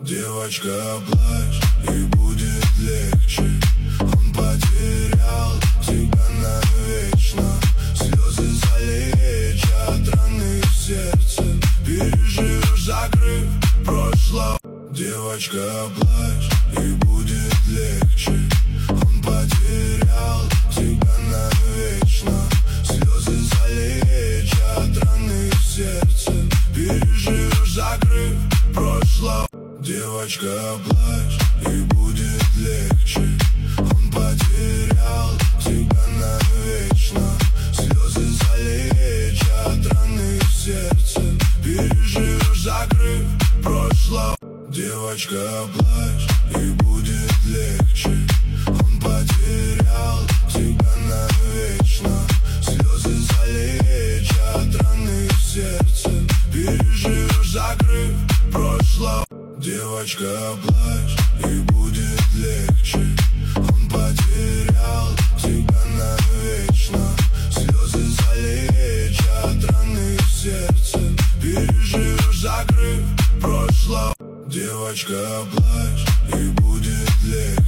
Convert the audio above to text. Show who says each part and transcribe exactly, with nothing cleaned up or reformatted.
Speaker 1: Девочка, плачь, и будет легче. Он потерял тебя навечно. Слезы залечат раны в сердце. Переживешь, закрыв прошлое. Девочка, плачь, и будет легче. Он потерял тебя навечно. Слезы залечат раны в сердце. Переживешь, закрыв прошлое. Девочка, плачь, и будет легче. Он потерял тебя навечно. Слезы залечат раны в сердце. Переживешь, закрыв прошлое. Девочка, плачь, и будет легче. Он потерял тебя навечно. Слезы залечат раны в сердце. Переживешь, закрыв прошлое. Девочка, плачь, и будет легче. Он потерял тебя навечно. Слезы залечат раны в сердце. Переживешь, закрыв прошлое. Девочка, плачь, и будет легче.